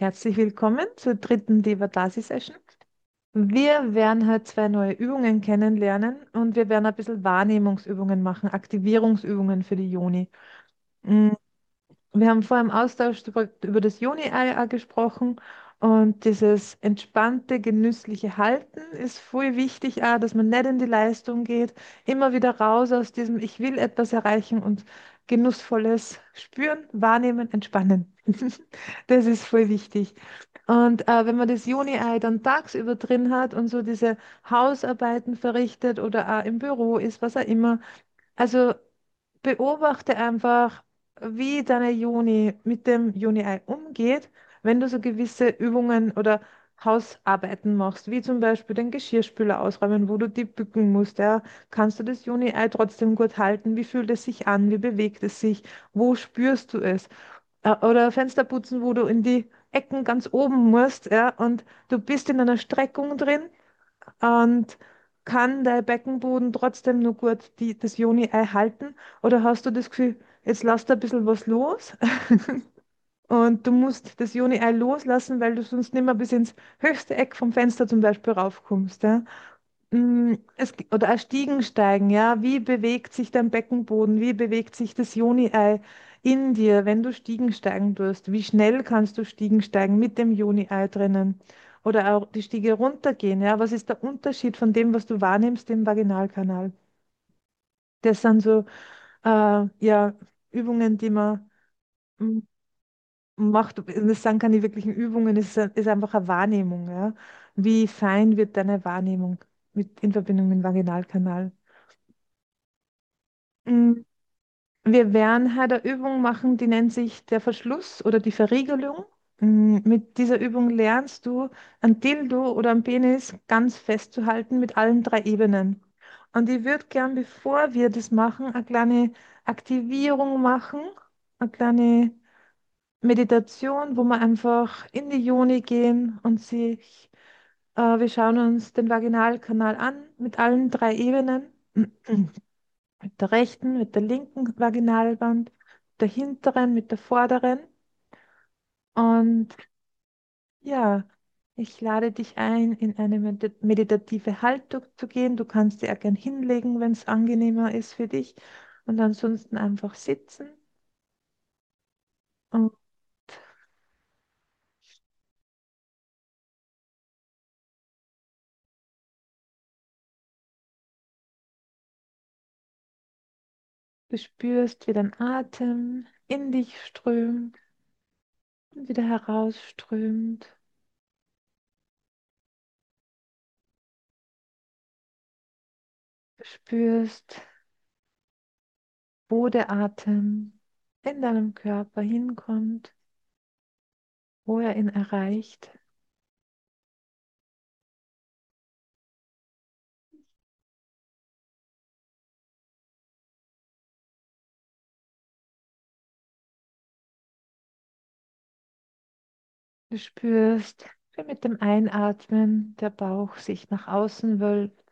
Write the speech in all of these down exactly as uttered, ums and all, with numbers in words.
Herzlich willkommen zur dritten Devadasi-Session. Wir werden heute zwei neue Übungen kennenlernen und wir werden ein bisschen Wahrnehmungsübungen machen, Aktivierungsübungen für die Yoni. Mm, Wir haben vorher im Austausch über, über das Yoni-Ei auch gesprochen und dieses entspannte, genüssliche Halten ist voll wichtig, auch, dass man nicht in die Leistung geht, immer wieder raus aus diesem Ich will etwas erreichen und genussvolles Spüren, Wahrnehmen, Entspannen. Das ist voll wichtig. Und äh, wenn man das Juni-Ei dann tagsüber drin hat und so diese Hausarbeiten verrichtet oder auch im Büro ist, was auch immer, also beobachte einfach, wie deine Juni mit dem Juni-Ei umgeht, wenn du so gewisse Übungen oder Hausarbeiten machst, wie zum Beispiel den Geschirrspüler ausräumen, wo du die bücken musst. Ja. Kannst du das Juni-Ei trotzdem gut halten? Wie fühlt es sich an? Wie bewegt es sich? Wo spürst du es? Äh, Oder Fenster putzen, wo du in die Ecken ganz oben musst, ja, und du bist in einer Streckung drin und kann dein Beckenboden trotzdem nur gut die, das Joni-Ei halten? Oder hast du das Gefühl, jetzt lass da ein bisschen was los und du musst das Joni-Ei loslassen, weil du sonst nicht mehr bis ins höchste Eck vom Fenster zum Beispiel raufkommst, ja? Mm, Es, gi- oder auch Stiegen steigen, ja. Wie bewegt sich dein Beckenboden? Wie bewegt sich das Joni-Ei in dir, wenn du Stiegen steigen tust? Wie schnell kannst du Stiegen steigen mit dem Joni-Ei drinnen? Oder auch die Stiege runtergehen, ja. Was ist der Unterschied von dem, was du wahrnimmst, im Vaginalkanal? Das sind so, äh, ja, Übungen, die man mm, macht. Das sind keine wirklichen Übungen, es ist, ist einfach eine Wahrnehmung, ja. Wie fein wird deine Wahrnehmung mit, in Verbindung mit dem Vaginalkanal? Mm, Wir werden halt eine Übung machen, die nennt sich der Verschluss oder die Verriegelung. Mm, Mit dieser Übung lernst du, ein Dildo oder ein Penis ganz festzuhalten mit allen drei Ebenen. Und ich würde gern, bevor wir das machen, eine kleine Aktivierung machen, eine kleine Meditation, wo wir einfach in die Yoni gehen und sich, äh, wir schauen uns den Vaginalkanal an mit allen drei Ebenen. Mit der rechten, mit der linken Vaginalwand, der hinteren, mit der vorderen. Und ja, ich lade dich ein, in eine medi- meditative Haltung zu gehen. Du kannst dir auch gern hinlegen, wenn es angenehmer ist für dich. Und ansonsten einfach sitzen. Und du spürst, wie dein Atem in dich strömt und wieder herausströmt. Du spürst, wo der Atem in deinem Körper hinkommt, wo er ihn erreicht. Du spürst, wie mit dem Einatmen der Bauch sich nach außen wölbt.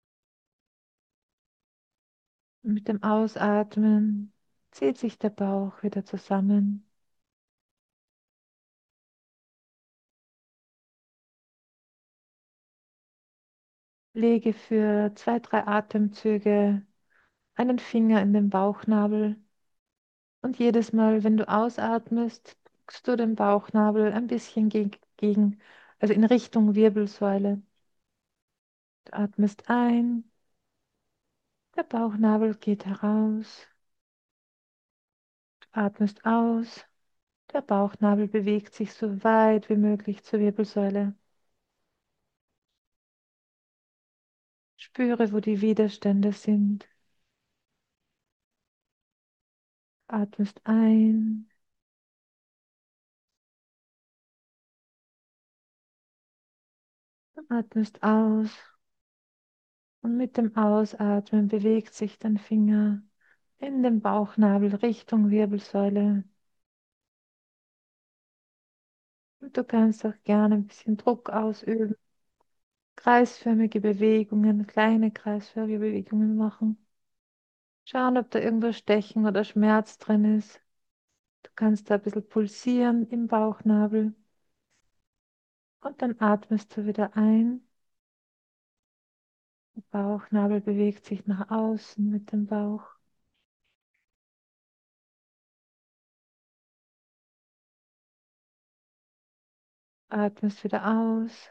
Und mit dem Ausatmen zieht sich der Bauch wieder zusammen. Lege für zwei, drei Atemzüge einen Finger in den Bauchnabel und jedes Mal, wenn du ausatmest, drückst du den Bauchnabel ein bisschen geg gegen, also in Richtung Wirbelsäule. Du atmest ein, der Bauchnabel geht heraus, du atmest aus. Der Bauchnabel bewegt sich so weit wie möglich zur Wirbelsäule. Spüre, wo die Widerstände sind. Atmest ein, atmest aus und mit dem Ausatmen bewegt sich dein Finger in den Bauchnabel Richtung Wirbelsäule. Und du kannst auch gerne ein bisschen Druck ausüben, kreisförmige Bewegungen, kleine kreisförmige Bewegungen machen. Schauen, ob da irgendwo Stechen oder Schmerz drin ist. Du kannst da ein bisschen pulsieren im Bauchnabel. Und dann atmest du wieder ein. Der Bauchnabel bewegt sich nach außen mit dem Bauch. Atmest wieder aus.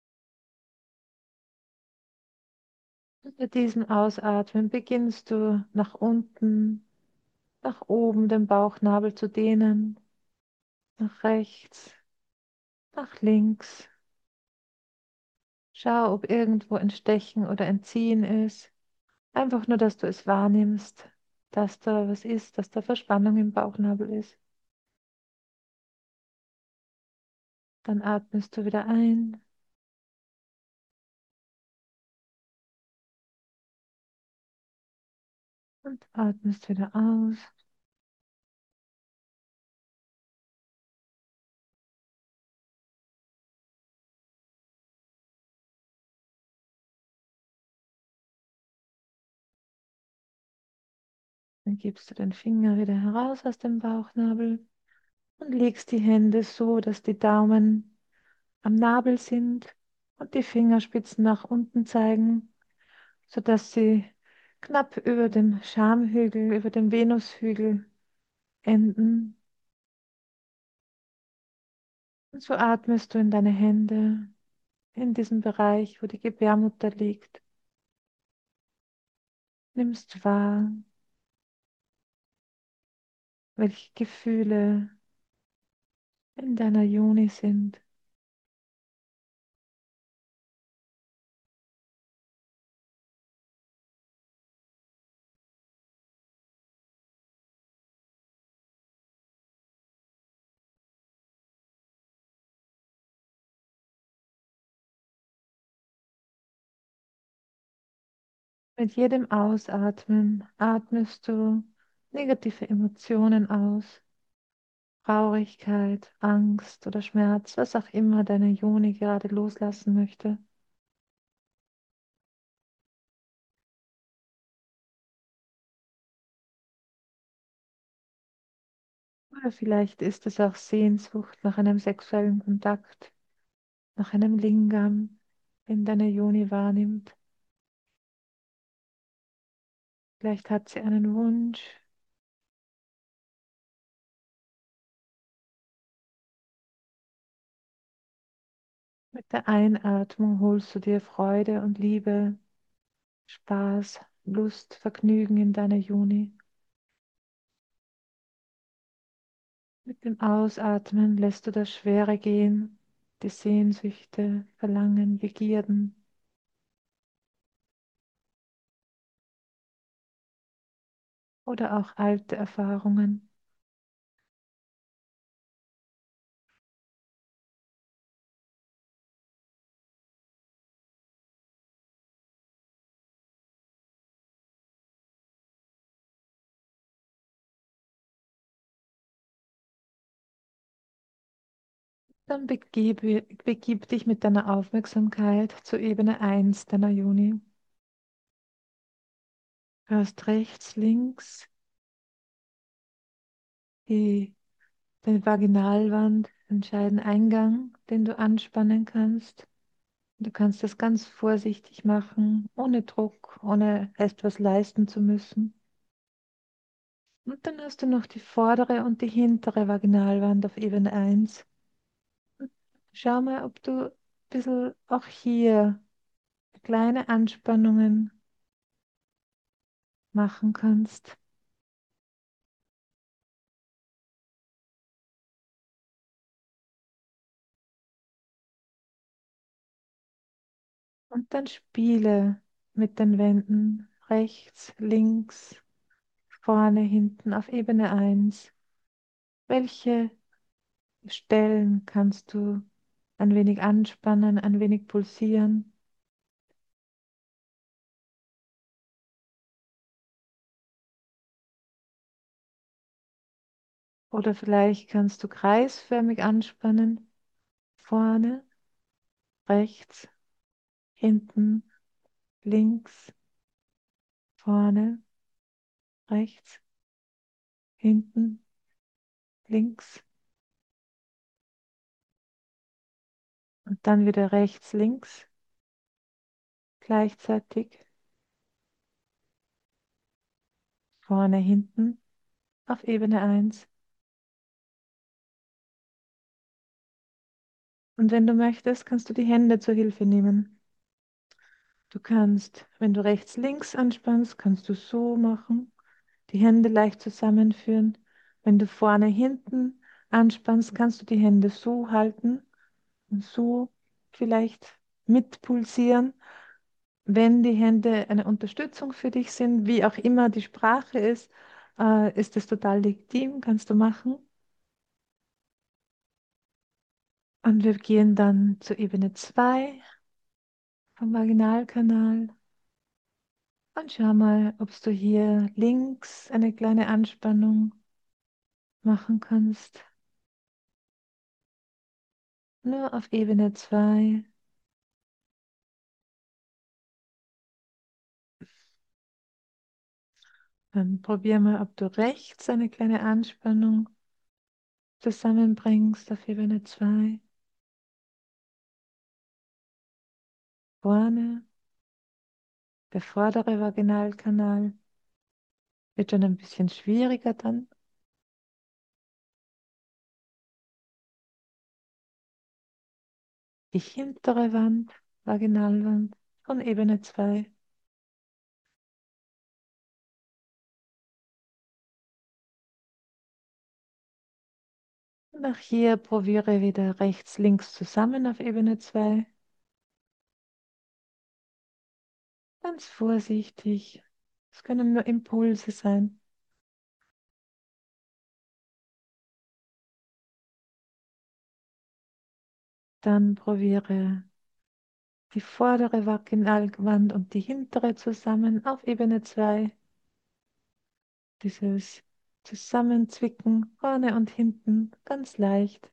Und mit diesem Ausatmen beginnst du nach unten, nach oben den Bauchnabel zu dehnen, nach rechts, nach links. Schau, ob irgendwo ein Stechen oder ein Ziehen ist. Einfach nur, dass du es wahrnimmst, dass da was ist, dass da Verspannung im Bauchnabel ist. Dann atmest du wieder ein und atmest wieder aus. Dann gibst du den Finger wieder heraus aus dem Bauchnabel und legst die Hände so, dass die Daumen am Nabel sind und die Fingerspitzen nach unten zeigen, sodass sie knapp über dem Schamhügel, über dem Venushügel enden. Und so atmest du in deine Hände, in diesem Bereich, wo die Gebärmutter liegt. Nimmst wahr, welche Gefühle in deiner Joni sind. Mit jedem Ausatmen atmest du negative Emotionen aus, Traurigkeit, Angst oder Schmerz, was auch immer deine Joni gerade loslassen möchte. Oder vielleicht ist es auch Sehnsucht nach einem sexuellen Kontakt, nach einem Lingam, den deine Joni wahrnimmt. Vielleicht hat sie einen Wunsch. Mit der Einatmung holst du dir Freude und Liebe, Spaß, Lust, Vergnügen in deiner Joni. Mit dem Ausatmen lässt du das Schwere gehen, die Sehnsüchte, Verlangen, Begierden. Oder auch alte Erfahrungen. Dann begib, begib dich mit deiner Aufmerksamkeit zur Ebene eins deiner Juni. Du hast rechts, links die, die Vaginalwand, entscheidenden Eingang, den du anspannen kannst. Du kannst das ganz vorsichtig machen, ohne Druck, ohne etwas leisten zu müssen. Und dann hast du noch die vordere und die hintere Vaginalwand auf Ebene eins. Schau mal, ob du ein bisschen auch hier kleine Anspannungen machen kannst. Und dann spiele mit den Wänden rechts, links, vorne, hinten auf Ebene eins. Welche Stellen kannst du ein wenig anspannen, ein wenig pulsieren? Oder vielleicht kannst du kreisförmig anspannen. Vorne, rechts, hinten, links, vorne, rechts, hinten, links. Und dann wieder rechts, links gleichzeitig, vorne, hinten auf Ebene eins. Und wenn du möchtest, kannst du die Hände zur Hilfe nehmen. Du kannst, wenn du rechts, links anspannst, kannst du so machen, die Hände leicht zusammenführen. Wenn du vorne, hinten anspannst, kannst du die Hände so halten und so vielleicht mitpulsieren. Wenn die Hände eine Unterstützung für dich sind, wie auch immer die Sprache ist, äh, ist es total legitim, kannst du machen. Und wir gehen dann zur Ebene zwei vom Vaginalkanal. Und schau mal, ob du hier links eine kleine Anspannung machen kannst. Nur auf Ebene zwei. Dann probier mal, ob du rechts eine kleine Anspannung zusammenbringst auf Ebene zwei. Vorne, der vordere Vaginalkanal. Wird schon ein bisschen schwieriger dann. Die hintere Wand, Vaginalwand von Ebene zwei. Und auch hier probiere wieder rechts, links zusammen auf Ebene zwei. Ganz vorsichtig. Es können nur Impulse sein. Dann probiere die vordere Vaginalwand und die hintere zusammen auf Ebene zwei. Dieses Zusammenzwicken vorne und hinten ganz leicht.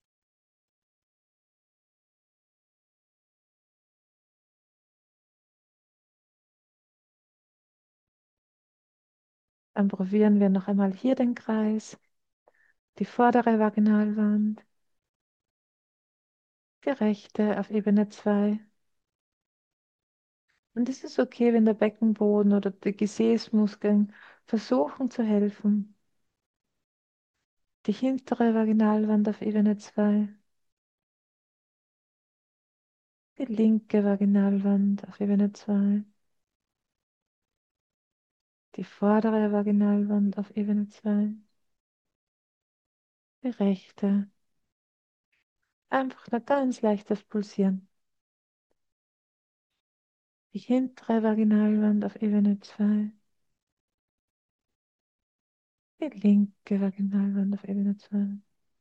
Dann probieren wir noch einmal hier den Kreis, die vordere Vaginalwand, die rechte auf Ebene zwei. Und es ist okay, wenn der Beckenboden oder die Gesäßmuskeln versuchen zu helfen. Die hintere Vaginalwand auf Ebene zwei, die linke Vaginalwand auf Ebene zwei, die vordere Vaginalwand auf Ebene zwei, die rechte. Einfach nur ganz leichtes Pulsieren. Die hintere Vaginalwand auf Ebene zwei, die linke Vaginalwand auf Ebene zwei.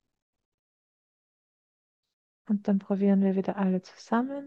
Und dann probieren wir wieder alle zusammen.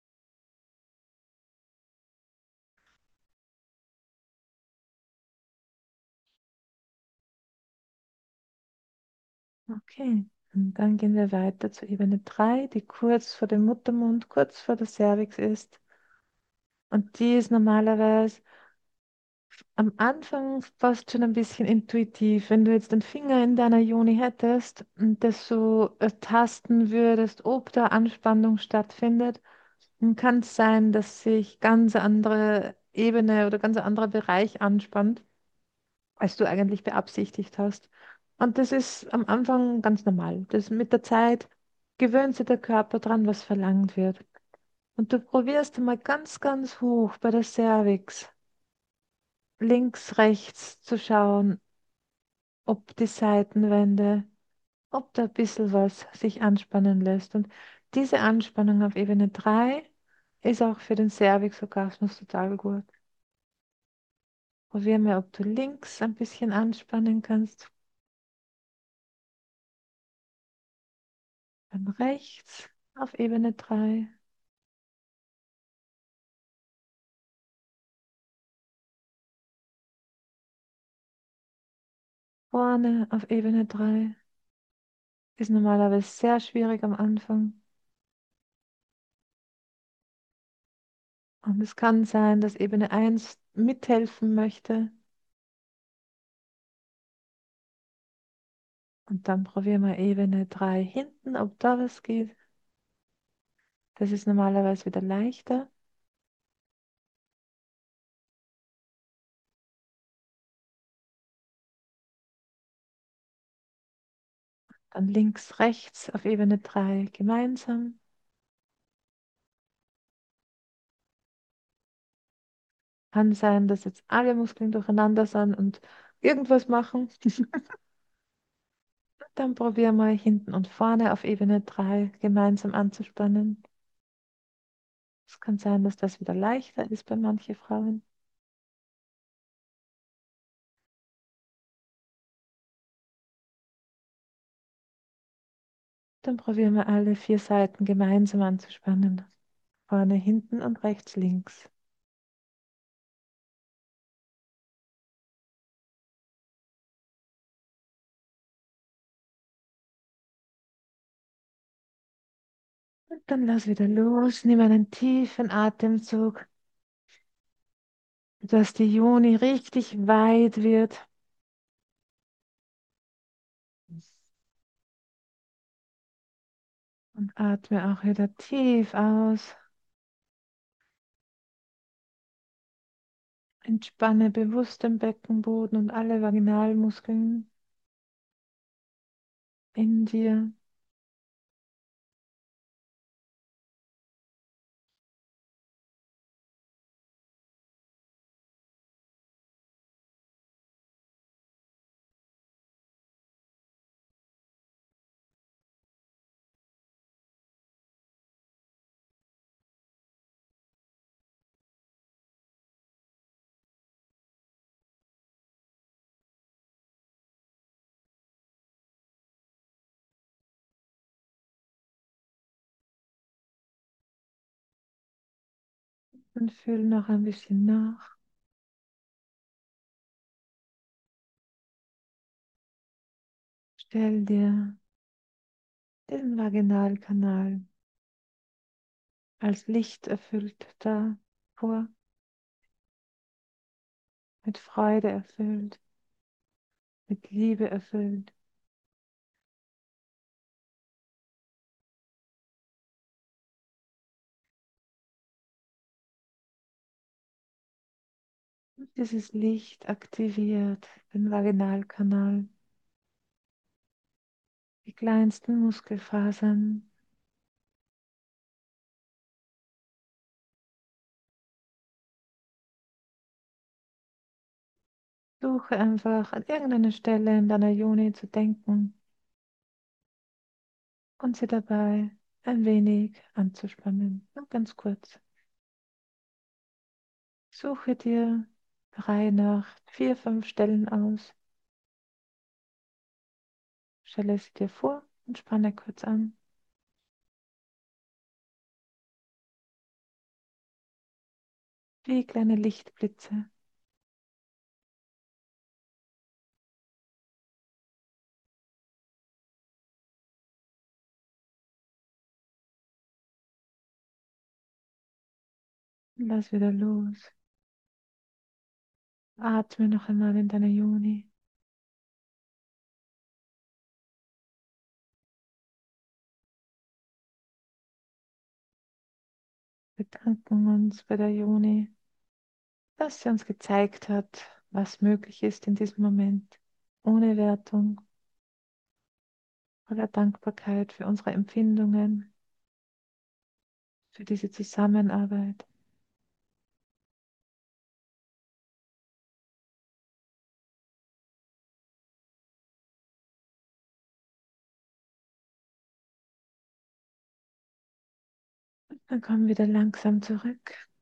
Okay. Und dann gehen wir weiter zur Ebene drei, die kurz vor dem Muttermund, kurz vor der Cervix ist. Und die ist normalerweise am Anfang fast schon ein bisschen intuitiv. Wenn du jetzt den Finger in deiner Joni hättest und das so ertasten würdest, ob da Anspannung stattfindet, dann kann es sein, dass sich ganz andere Ebene oder ganz anderer Bereich anspannt, als du eigentlich beabsichtigt hast. Und das ist am Anfang ganz normal. Das mit der Zeit gewöhnt sich der Körper dran, was verlangt wird. Und du probierst mal ganz, ganz hoch bei der Cervix, links, rechts zu schauen, ob die Seitenwände, ob da ein bisschen was sich anspannen lässt. Und diese Anspannung auf Ebene drei ist auch für den Cervix-Orgasmus total gut. Probier mal, ob du links ein bisschen anspannen kannst. Dann rechts auf Ebene drei. Vorne auf Ebene drei. Ist normalerweise sehr schwierig am Anfang. Und es kann sein, dass Ebene eins mithelfen möchte. Und dann probieren wir Ebene drei hinten, ob da was geht. Das ist normalerweise wieder leichter. Dann links, rechts auf Ebene drei gemeinsam. Kann sein, dass jetzt alle Muskeln durcheinander sind und irgendwas machen. Dann probier mal hinten und vorne auf Ebene drei gemeinsam anzuspannen. Es kann sein, dass das wieder leichter ist bei manchen Frauen. Dann probieren wir alle vier Seiten gemeinsam anzuspannen. Vorne, hinten und rechts, links. Und dann lass wieder los. Nimm einen tiefen Atemzug, dass die Joni richtig weit wird. Und atme auch wieder tief aus. Entspanne bewusst den Beckenboden und alle Vaginalmuskeln in dir. Und fühl noch ein bisschen nach. Stell dir den Vaginalkanal als Licht erfüllt da vor, mit Freude erfüllt, mit Liebe erfüllt. Und dieses Licht aktiviert den Vaginalkanal, die kleinsten Muskelfasern. Suche einfach an irgendeiner Stelle in deiner Joni zu denken und sie dabei ein wenig anzuspannen. Nur ganz kurz. Suche dir der Reihe nach vier, fünf Stellen aus. Stelle sie dir vor und spanne kurz an. Wie kleine Lichtblitze. Und lass wieder los. Atme noch einmal in deine Joni. Wir danken uns bei der Joni, dass sie uns gezeigt hat, was möglich ist in diesem Moment, ohne Wertung, voller Dankbarkeit für unsere Empfindungen, für diese Zusammenarbeit. Dann kommen wir wieder langsam zurück.